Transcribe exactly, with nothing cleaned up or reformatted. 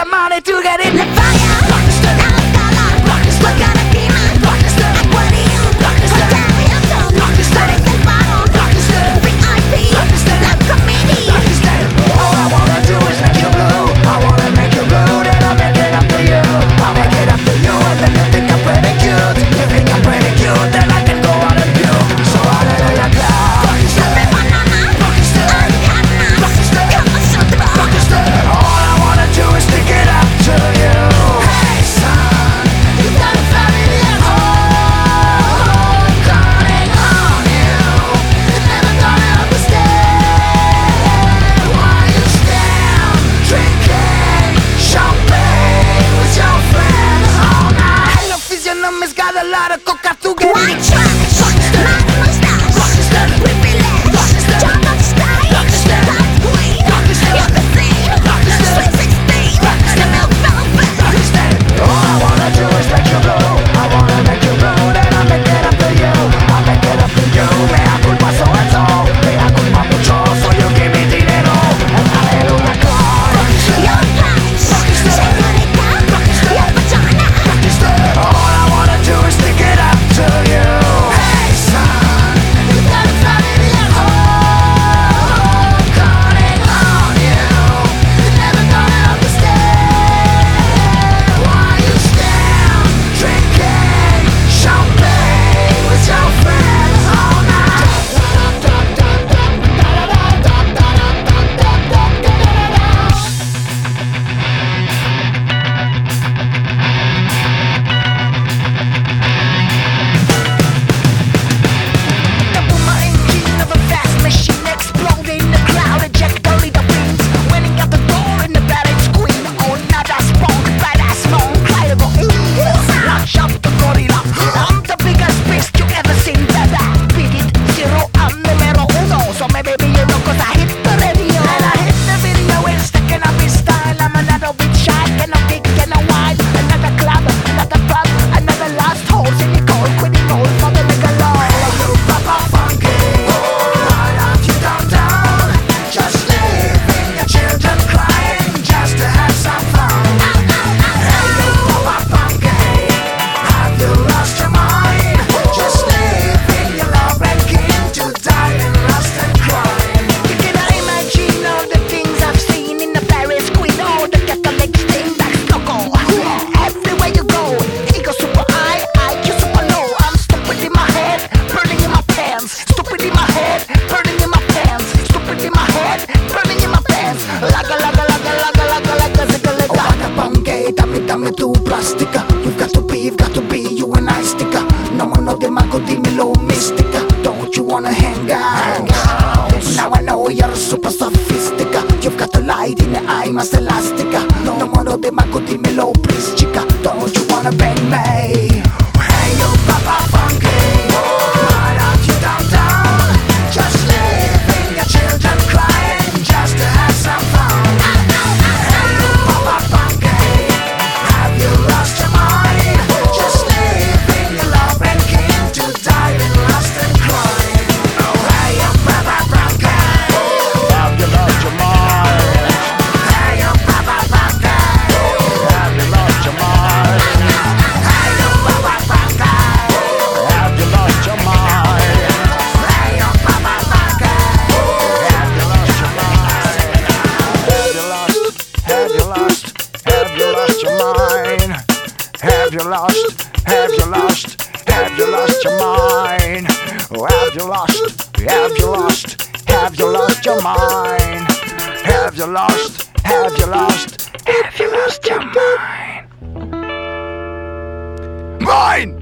the money to get it. The fire, the color, what kind of demon? What do you? What time you do? What is the bottle? V I P, the committee. All I wanna do is make you blue. I wanna make you blue, then I'll make it up to you. I'll make it up to you, and then you think I'm pretty cute. You think I'm pretty cute, then I can go out and you. So hallelujah, clap. All I wanna do is stick it up to you. Hey son, you got a family at home, calling on you. Never gonna understand why you stand drinking champagne with your friends all night. And your physiognomy's got a lot of coca to get. White trash, my mustache, privilege, job of style, that queen, you're the thing, sweet sixteen, the milk velvet. All I wanna do is make you blue. I wanna make you blue, then I'll make it up to you. I'll make it up to you. Mea culpa so and so, mea culpa mucho, so you give me dinero. And hallelujah, clap. Your thighs, señorita, your vagina. All I wanna do is stick it up to you. Hey son, you got a family at home, calling on you. Never gonna understand why you stand drinking champagne with your friends all night. The boomer engine of a fast machine exploding the cloud, eject only the wings. Winning out the door in the balance queen. Oh, not a spunk, badass monk, try to go east. Launch up the gorilla. I'm the biggest beast you ever seen, baby. Beat it, zero, I'm numero uno. So maybe you know cause I hit the radio. And I hit the video in sticking up his style. I'm another big shot, and a big and a wide. Another club, another pub, another lost holes in the cold. Quitting roll for the nigga law. Hey, you Papa Funky, why don't you downtown? Just leaving your children crying just to have some fun. Hey, you Papa Funky, have you lost your mind? Just leaving your love and kin to die in rust and crime. You cannot imagine all the things I've seen in the Paris Queen. Oh, the Catholic thing that's loco. Everywhere you go, ego super high, I Q super low. I'm stupid in my head, burning in my pants. Stupid in my head, burning in my pants. Stupid in my head, burning in my pants. Laga, laga, laga, laga, laga, laga, zigga, laga. Oh, Papa Funky, dame, dame tu plástica. You've got to be, you've got to be, you and I sticker. No one know the mago, dímelo, mística. Don't you wanna hang out? Now I know you're super sophistica. You've got the light in your eye, más elástica. No one know the mago, dímelo, please, chica. Don't you wanna bang me? Hey, you Papa Funky, why don't you downtown? Just leaving your children crying just to have some fun. Hey, you Papa Funky, have you lost your mind? Just leaving your love and kin to die in rust and crime. Oh, hey, you Papa Funky, have you lost your mind? Hey, you Papa Funky, have you lost your mind? Hey, you Papa Funky, have you lost your mind? Hey, you Papa Funky, have you lost your mind? Have you lost, have you lost, have you lost your mind? Have you lost, have you lost, have you lost your mind? Oh, have you lost, have you lost, have you lost your mind? Have you lost, have you lost, have you lost your mind? Mine!